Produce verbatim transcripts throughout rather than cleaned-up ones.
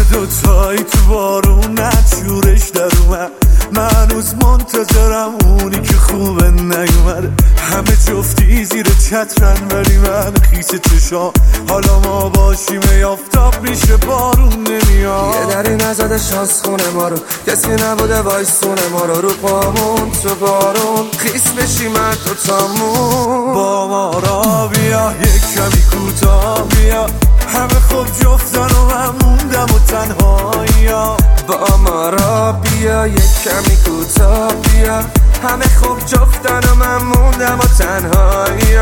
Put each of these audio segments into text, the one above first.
دوتایی تو بارون نچورش در اومد، من هنوز منتظرم اونی که خوبه نیومده. همه جفتی زیر چترن ولی من خیس چشام، حالا ما باشیم یافتاب میشه بارون نمیاد. یه دری نزده شانس خونه ما رو، کسی نبوده وایسونه ما رو، رو پامون تو بارون خیس بشیم هر دوتامون. با ما را بیا یک کمی کوتاه بیا، همه خوب جفتن و من موندم و تنهایی. با ما را بیا یک کمی کوتاه بیا، همه خوب جفتن و من موندم و تنهایی.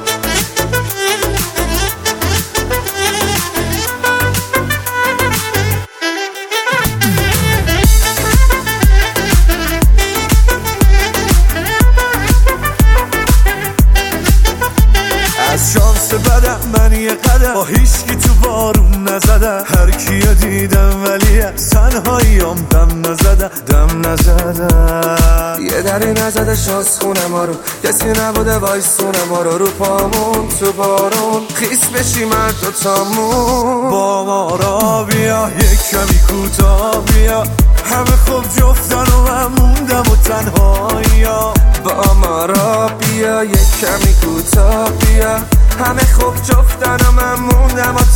از شانس بدم من یه قدم با هیچکی تو بارون نزدم، هر کیو دیدم ولی از تنهاییام دم نزدم دم نزدم. یه دری نزده شانس خونه ما رو، کسی نبوده وایسونه ما رو، رو پامون تو بارون خیس بشیم هر دوتامون. با ما را بیا یک کمی کوتاه بیا، همه خوب جفتن و من موندم و تنهایی. با ما را بیا یک کمی کوتاه بیا، همه خوب جفتن و من موندم و